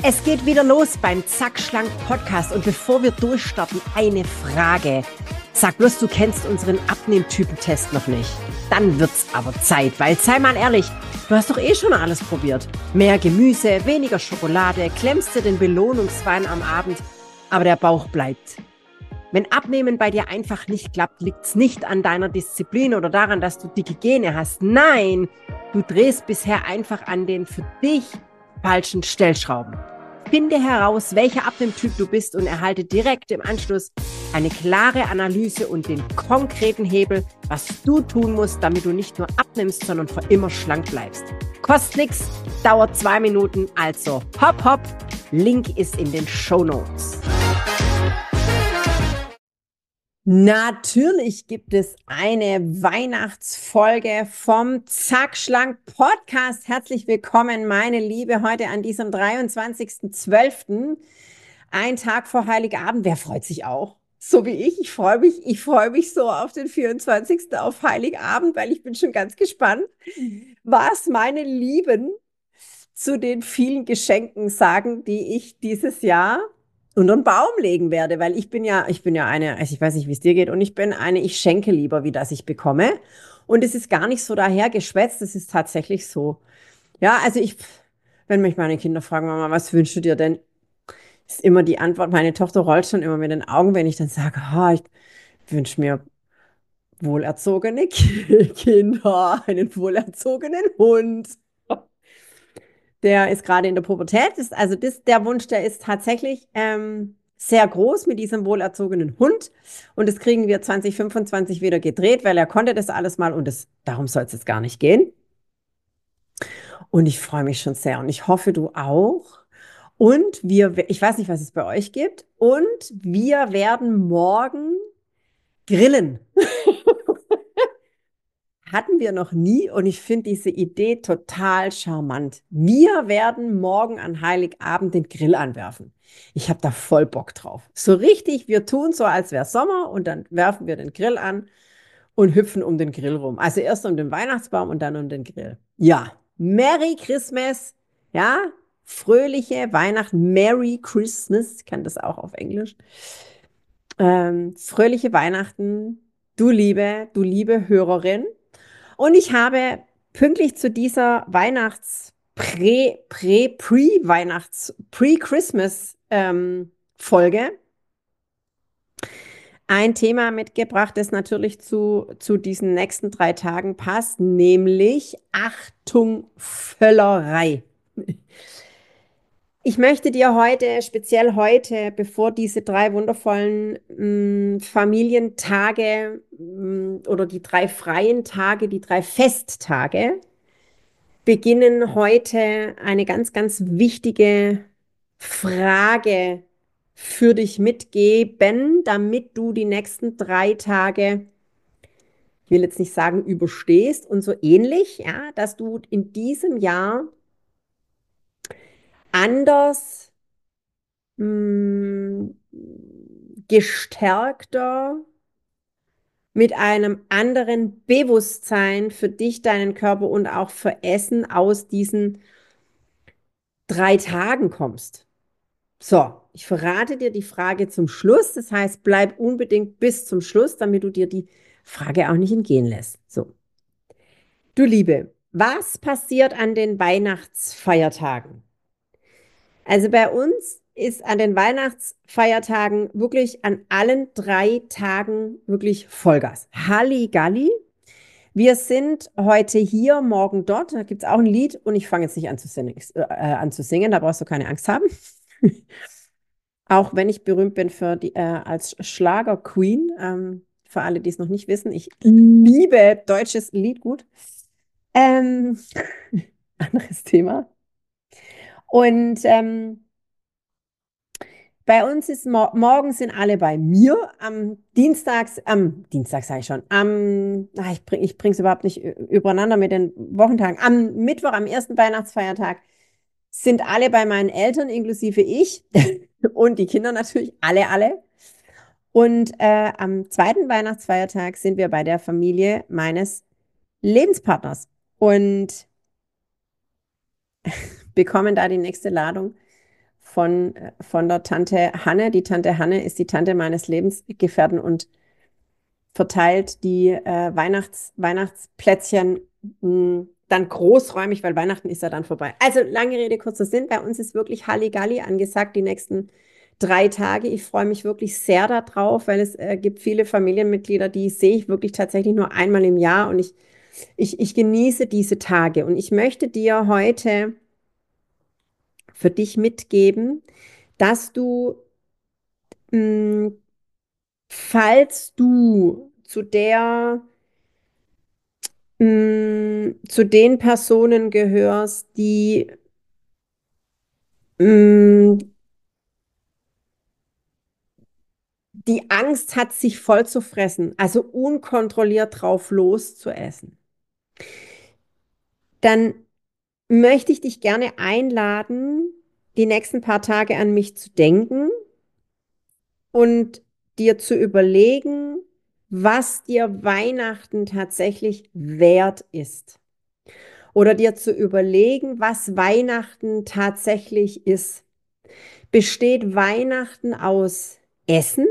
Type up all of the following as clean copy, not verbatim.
Es geht wieder los beim Zack Schlank Podcast und bevor wir durchstarten, eine Frage. Sag bloß, du kennst unseren Abnehmtypentest noch nicht. Dann wird's aber Zeit, weil, sei mal ehrlich, du hast doch eh schon alles probiert. Mehr Gemüse, weniger Schokolade, klemmst dir den Belohnungswein am Abend, aber der Bauch bleibt. Wenn Abnehmen bei dir einfach nicht klappt, liegt's nicht an deiner Disziplin oder daran, dass du dicke Gene hast. Nein, du drehst bisher einfach an den für dich falschen Stellschrauben. Finde heraus, welcher Abnehmtyp du bist und erhalte direkt im Anschluss eine klare Analyse und den konkreten Hebel, was du tun musst, damit du nicht nur abnimmst, sondern für immer schlank bleibst. Kostet nichts, dauert 2 Minuten, also hopp hopp, Link ist in den Shownotes. Natürlich gibt es eine Weihnachtsfolge vom Zack Schlank Podcast. Herzlich willkommen, meine Liebe, heute an diesem 23.12., ein Tag vor Heiligabend. Wer freut sich auch? So wie ich. Ich freue mich so auf den 24. auf Heiligabend, weil ich bin schon ganz gespannt, was meine Lieben zu den vielen Geschenken sagen, die ich dieses Jahr unter den Baum legen werde, weil ich bin ja eine, also ich weiß nicht, wie es dir geht, und ich schenke lieber, wie das ich bekomme. Und es ist gar nicht so dahergeschwätzt, es ist tatsächlich so. Ja, also wenn mich meine Kinder fragen, Mama, was wünschst du dir denn? Ist immer die Antwort, meine Tochter rollt schon immer mit den Augen, wenn ich dann sage, ich wünsche mir wohlerzogene Kinder, einen wohlerzogenen Hund. Der ist gerade in der Pubertät. Der Wunsch, der ist tatsächlich sehr groß mit diesem wohlerzogenen Hund. Und das kriegen wir 2025 wieder gedreht, weil er konnte das alles mal und darum soll es jetzt gar nicht gehen. Und ich freue mich schon sehr und ich hoffe, du auch. Und ich weiß nicht, was es bei euch gibt. Und wir werden morgen grillen. Hatten wir noch nie und ich finde diese Idee total charmant. Wir werden morgen an Heiligabend den Grill anwerfen. Ich habe da voll Bock drauf. So richtig, wir tun so, als wäre Sommer und dann werfen wir den Grill an und hüpfen um den Grill rum. Also erst um den Weihnachtsbaum und dann um den Grill. Ja, Merry Christmas, ja, fröhliche Weihnachten, Merry Christmas, ich kann das auch auf Englisch. Fröhliche Weihnachten, du liebe Hörerin. Und ich habe pünktlich zu dieser Pre-Christmas-Folge ein Thema mitgebracht, das natürlich zu diesen nächsten 3 Tagen passt, nämlich Achtung, Völlerei. Ich möchte dir speziell heute, bevor diese 3 wundervollen Familientage oder die 3 freien Tage, die 3 Festtage, beginnen heute eine ganz, ganz wichtige Frage für dich mitgeben, damit du die nächsten 3 Tage, ich will jetzt nicht sagen überstehst und so ähnlich, ja, dass du in diesem Jahr anders gestärkter, mit einem anderen Bewusstsein für dich, deinen Körper und auch für Essen aus diesen 3 Tagen kommst. So, ich verrate dir die Frage zum Schluss. Das heißt, bleib unbedingt bis zum Schluss, damit du dir die Frage auch nicht entgehen lässt. So, du Liebe, was passiert an den Weihnachtsfeiertagen? Also bei uns ist an den Weihnachtsfeiertagen wirklich an allen 3 Tagen wirklich Vollgas. Halligalli. Wir sind heute hier, morgen dort. Da gibt es auch ein Lied und ich fange jetzt nicht an zu singen. Da brauchst du keine Angst haben. Auch wenn ich berühmt bin als Schlager-Queen. Für alle, die es noch nicht wissen, ich liebe deutsches Liedgut. Anderes Thema. Und bei uns ist morgen sind alle bei mir. Am Dienstag sage ich schon, ich bringe es überhaupt nicht übereinander mit den Wochentagen. Am Mittwoch, am ersten Weihnachtsfeiertag, sind alle bei meinen Eltern, inklusive ich und die Kinder natürlich, alle. Und am zweiten Weihnachtsfeiertag sind wir bei der Familie meines Lebenspartners und bekommen da die nächste Ladung von der Tante Hanne. Die Tante Hanne ist die Tante meines Lebensgefährten und verteilt die Weihnachtsplätzchen dann großräumig, weil Weihnachten ist ja dann vorbei. Also lange Rede, kurzer Sinn. Bei uns ist wirklich Halligalli angesagt die nächsten 3 Tage. Ich freue mich wirklich sehr darauf, weil es gibt viele Familienmitglieder, die sehe ich wirklich tatsächlich nur einmal im Jahr und ich genieße diese Tage. Und ich möchte dir heute für dich mitgeben, dass du, mh, falls du zu den Personen gehörst, mh, die Angst hat, sich voll zu fressen, also unkontrolliert drauf loszuessen, dann möchte ich dich gerne einladen, die nächsten paar Tage an mich zu denken und dir zu überlegen, was dir Weihnachten tatsächlich wert ist. Oder dir zu überlegen, was Weihnachten tatsächlich ist. Besteht Weihnachten aus Essen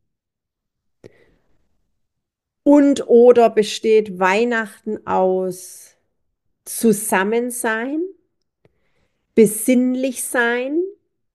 und oder besteht Weihnachten aus Zusammensein, besinnlich sein,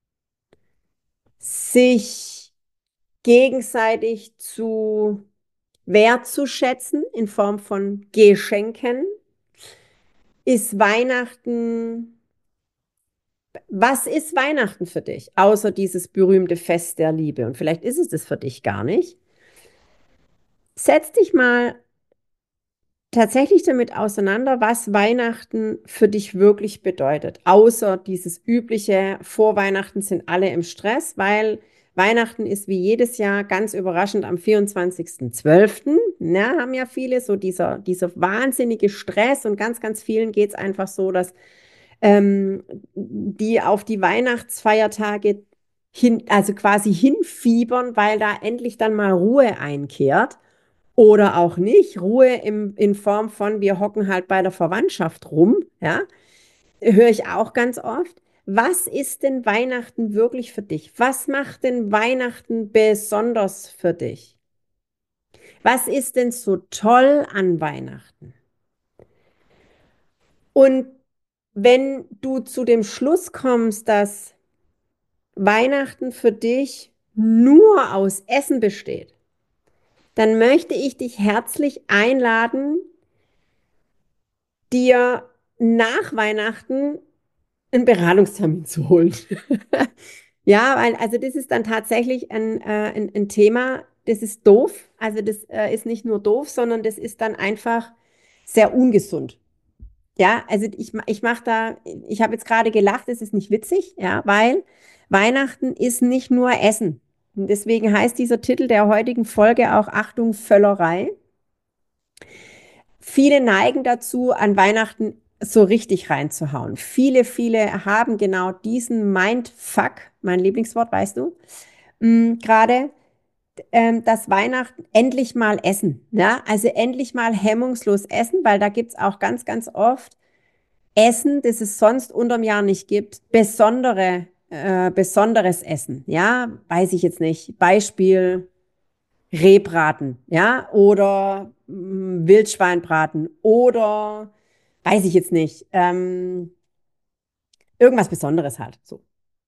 sich gegenseitig zu wertzuschätzen in Form von Geschenken? Ist Weihnachten, was ist Weihnachten für dich, außer dieses berühmte Fest der Liebe? Und vielleicht ist es das für dich gar nicht. Setz dich mal tatsächlich damit auseinander, was Weihnachten für dich wirklich bedeutet. Außer dieses übliche, vor Weihnachten sind alle im Stress, weil Weihnachten ist wie jedes Jahr ganz überraschend am 24.12. Ja, haben ja viele so dieser wahnsinnige Stress und ganz, ganz vielen geht es einfach so, dass die auf die Weihnachtsfeiertage also quasi hinfiebern, weil da endlich dann mal Ruhe einkehrt. Oder auch nicht. Ruhe in Form von, wir hocken halt bei der Verwandtschaft rum, ja, höre ich auch ganz oft. Was ist denn Weihnachten wirklich für dich? Was macht denn Weihnachten besonders für dich? Was ist denn so toll an Weihnachten? Und wenn du zu dem Schluss kommst, dass Weihnachten für dich nur aus Essen besteht, dann möchte ich dich herzlich einladen, dir nach Weihnachten einen Beratungstermin zu holen. Ja, weil also das ist dann tatsächlich ein Thema, das ist doof. Also das ist nicht nur doof, sondern das ist dann einfach sehr ungesund. Ja, also ich habe jetzt gerade gelacht, es ist nicht witzig, ja, weil Weihnachten ist nicht nur Essen. Und deswegen heißt dieser Titel der heutigen Folge auch Achtung, Völlerei. Viele neigen dazu, an Weihnachten so richtig reinzuhauen. Viele haben genau diesen Mindfuck, mein Lieblingswort, weißt du, gerade, das Weihnachten endlich mal essen. Ja? Also endlich mal hemmungslos essen, weil da gibt es auch ganz, ganz oft Essen, das es sonst unterm Jahr nicht gibt. Besonderes Essen. Ja, weiß ich jetzt nicht. Beispiel Rehbraten, ja, oder Wildschweinbraten oder weiß ich jetzt nicht, irgendwas Besonderes halt. So.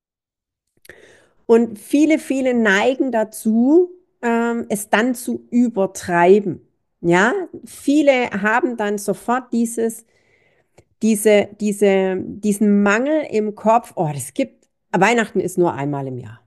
Und viele neigen dazu, es dann zu übertreiben. Ja, viele haben dann sofort diesen Mangel im Kopf, oh, Weihnachten ist nur einmal im Jahr.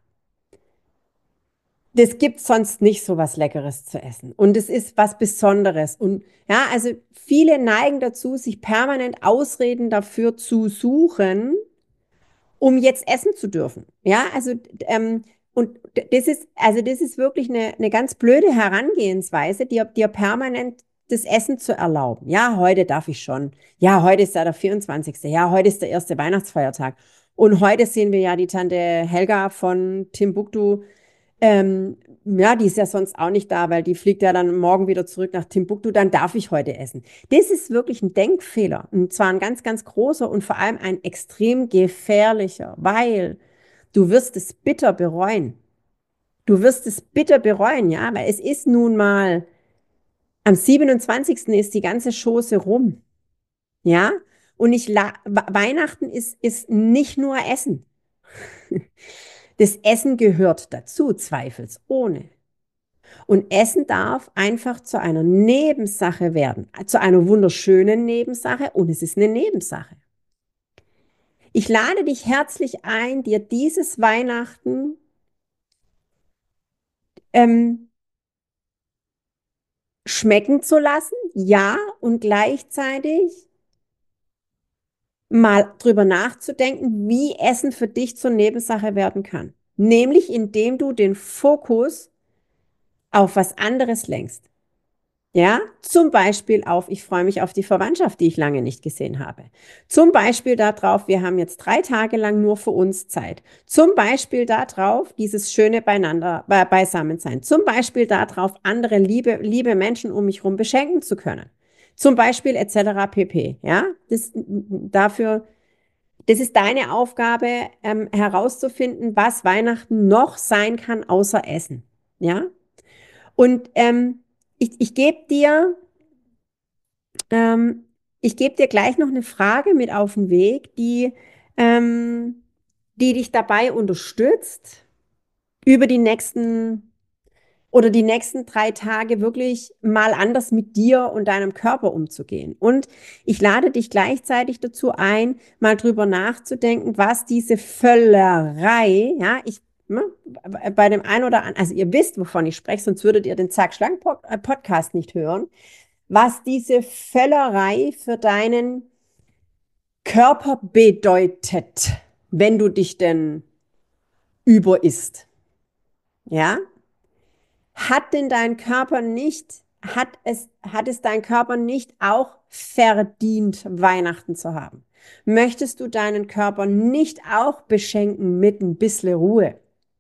Das gibt sonst nicht so was Leckeres zu essen. Und es ist was Besonderes. Und ja, also viele neigen dazu, sich permanent Ausreden dafür zu suchen, um jetzt essen zu dürfen. Ja, also und das ist wirklich eine ganz blöde Herangehensweise, dir permanent das Essen zu erlauben. Ja, heute darf ich schon. Ja, heute ist ja der 24. Ja, heute ist der erste Weihnachtsfeiertag. Und heute sehen wir ja die Tante Helga von Timbuktu. Ja, die ist ja sonst auch nicht da, weil die fliegt ja dann morgen wieder zurück nach Timbuktu, dann darf ich heute essen. Das ist wirklich ein Denkfehler und zwar ein ganz, ganz großer und vor allem ein extrem gefährlicher, weil Du wirst es bitter bereuen. Du wirst es bitter bereuen, ja, weil es ist nun mal, am 27. ist die ganze Chose rum, ja. Und Weihnachten ist nicht nur Essen. Das Essen gehört dazu, zweifelsohne. Und Essen darf einfach zu einer Nebensache werden, zu einer wunderschönen Nebensache und es ist eine Nebensache. Ich lade dich herzlich ein, dir dieses Weihnachten ähm, schmecken zu lassen, ja, und gleichzeitig mal drüber nachzudenken, wie Essen für dich zur Nebensache werden kann. Nämlich indem du den Fokus auf was anderes lenkst. Ja, zum Beispiel auf, ich freue mich auf die Verwandtschaft, die ich lange nicht gesehen habe. Zum Beispiel darauf, wir haben jetzt 3 Tage lang nur für uns Zeit. Zum Beispiel darauf, dieses schöne Beisammensein. Zum Beispiel darauf, andere liebe Menschen um mich herum beschenken zu können. Zum Beispiel etc. pp. Ja, das ist deine Aufgabe, herauszufinden, was Weihnachten noch sein kann außer Essen. Ja, und ich gebe dir ähm, ich gebe dir gleich noch eine Frage mit auf den Weg, die dich dabei unterstützt, über die nächsten 3 Tage wirklich mal anders mit dir und deinem Körper umzugehen. Und ich lade dich gleichzeitig dazu ein, mal drüber nachzudenken, was diese Völlerei, ja, bei dem einen oder anderen, also ihr wisst, wovon ich spreche, sonst würdet ihr den Zack-Schlank-Podcast nicht hören, was diese Völlerei für deinen Körper bedeutet, wenn du dich denn überisst. Ja? Hat denn dein Körper nicht, hat es dein Körper nicht auch verdient, Weihnachten zu haben? Möchtest du deinen Körper nicht auch beschenken mit ein bisschen Ruhe?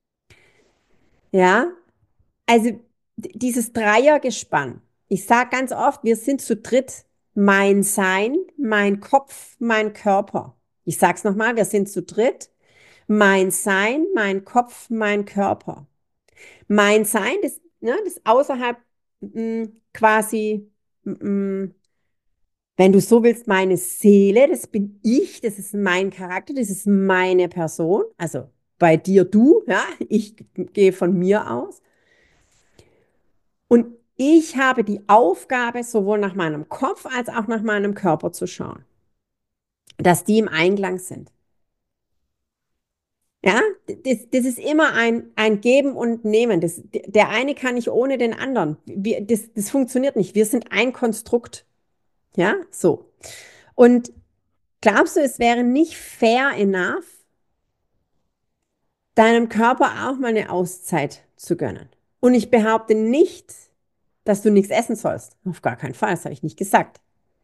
Ja? Also dieses Dreiergespann. Ich sage ganz oft, wir sind zu dritt. Mein Sein, mein Kopf, mein Körper. Ich sage es nochmal, wir sind zu dritt. Mein Sein, mein Kopf, mein Körper. Mein Sein, das außerhalb quasi, wenn du so willst, meine Seele, das bin ich, das ist mein Charakter, das ist meine Person. Also bei dir du, ja, ich gehe von mir aus. Und ich habe die Aufgabe, sowohl nach meinem Kopf als auch nach meinem Körper zu schauen, dass die im Einklang sind. Ja, das ist immer ein Geben und Nehmen. Der eine kann nicht ohne den anderen. Das funktioniert nicht. Wir sind ein Konstrukt. Ja, so. Und glaubst du, es wäre nicht fair enough, deinem Körper auch mal eine Auszeit zu gönnen? Und ich behaupte nicht, dass du nichts essen sollst. Auf gar keinen Fall, das habe ich nicht gesagt.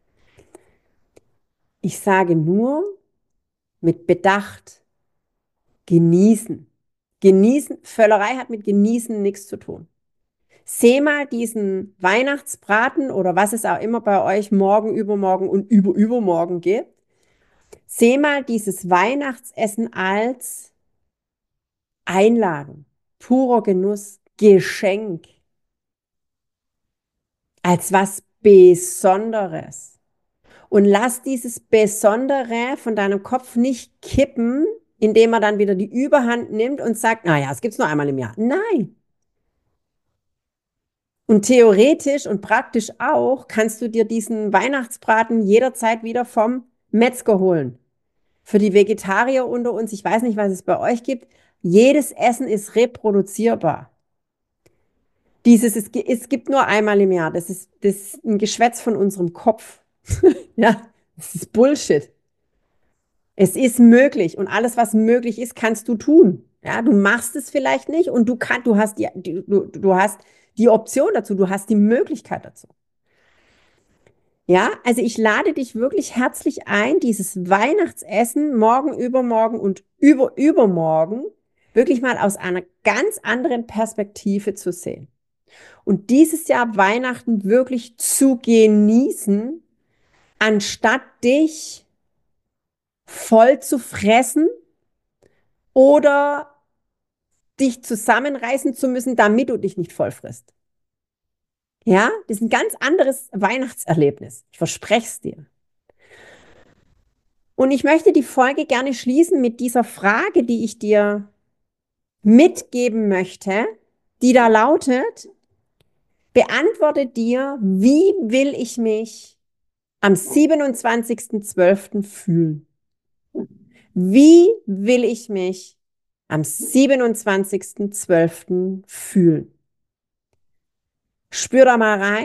Ich sage nur mit Bedacht, genießen. Genießen, Völlerei hat mit genießen nichts zu tun. Seh mal diesen Weihnachtsbraten oder was es auch immer bei euch morgen, übermorgen und übermorgen gibt. Seh mal dieses Weihnachtsessen als Einladung, purer Genuss, Geschenk, als was Besonderes. Und lass dieses Besondere von deinem Kopf nicht kippen, indem er dann wieder die Überhand nimmt und sagt, naja, es gibt's nur einmal im Jahr. Nein. Und theoretisch und praktisch auch kannst du dir diesen Weihnachtsbraten jederzeit wieder vom Metzger holen. Für die Vegetarier unter uns, ich weiß nicht, was es bei euch gibt, jedes Essen ist reproduzierbar. Es gibt nur einmal im Jahr. Das ist ein Geschwätz von unserem Kopf. Ja, das ist Bullshit. Es ist möglich und alles, was möglich ist, kannst du tun. Ja, du machst es vielleicht nicht und du hast die Option dazu, du hast die Möglichkeit dazu. Ja, also ich lade dich wirklich herzlich ein, dieses Weihnachtsessen morgen, übermorgen und übermorgen wirklich mal aus einer ganz anderen Perspektive zu sehen. Und dieses Jahr Weihnachten wirklich zu genießen, anstatt dich voll zu fressen oder dich zusammenreißen zu müssen, damit du dich nicht voll frisst. Ja, das ist ein ganz anderes Weihnachtserlebnis. Ich verspreche es dir. Und ich möchte die Folge gerne schließen mit dieser Frage, die ich dir mitgeben möchte, die da lautet: Beantworte dir, wie will ich mich am 27.12. fühlen? Wie will ich mich am 27.12. fühlen? Spür da mal rein,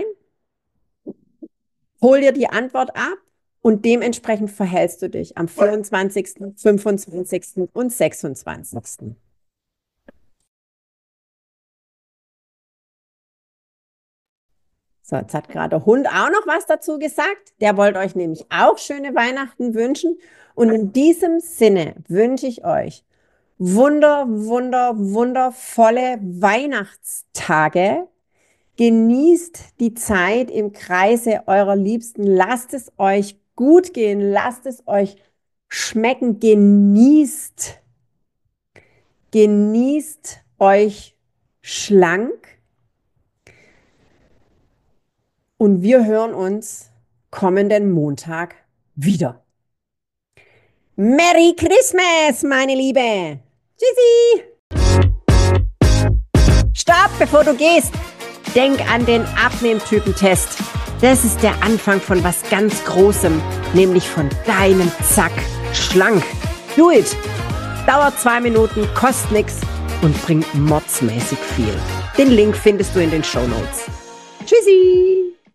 hol dir die Antwort ab und dementsprechend verhältst du dich am 24., 25. und 26. So, jetzt hat gerade der Hund auch noch was dazu gesagt. Der wollte euch nämlich auch schöne Weihnachten wünschen. Und in diesem Sinne wünsche ich euch wundervolle Weihnachtstage. Genießt die Zeit im Kreise eurer Liebsten. Lasst es euch gut gehen. Lasst es euch schmecken. Genießt euch schlank. Und wir hören uns kommenden Montag wieder. Merry Christmas, meine Liebe. Tschüssi. Stopp, bevor du gehst. Denk an den Abnehmtypentest. Das ist der Anfang von was ganz Großem, nämlich von deinem Zack schlank. Do it. Dauert 2 Minuten, kostet nichts und bringt mordsmäßig viel. Den Link findest du in den Shownotes. Tschüssi.